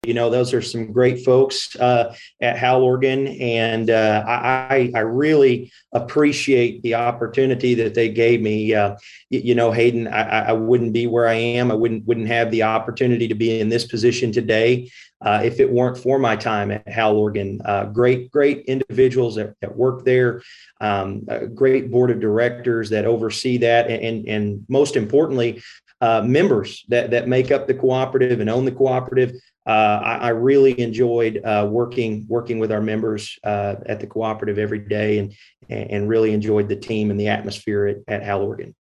Those are some great folks at Hal Organ, and I really appreciate the opportunity that they gave me. Hayden, I wouldn't be where I am. I wouldn't have the opportunity to be in this position today if it weren't for my time at Hal Organ. Great individuals that work there, a great board of directors that oversee that, and most importantly, members that make up the cooperative and own the cooperative. I really enjoyed working with our members at the cooperative every day, and really enjoyed the team and the atmosphere at Hal Organ.